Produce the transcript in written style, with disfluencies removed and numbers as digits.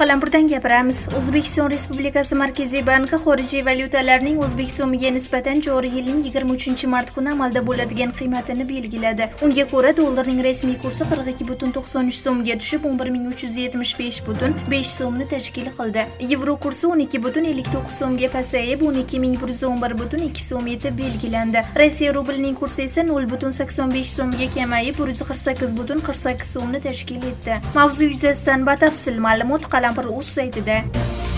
Qalampirdan gapiramiz. O'zbekiston Respublikasi Markaziy banki xorijiy valyutalarning o'zbek so'miga nisbatan joriy yilning 23-mart kuni amalda bo'ladigan qiymatini belgiladi. Unga ko'ra, dollarning rasmiy kursi 42,93 so'mga tushib 11,375,5 so'mni tashkil qildi. Yevro kursi 12,59 so'mga pasayib 12,111,2 so'm etib belgilandi. Rossiya rublining kursi esa 0,85 so'mga kamayib 148,48 so'mni tashkil etdi. Mavzu yuzasidan batafsil ma'lumot Qalampir.uz saytida.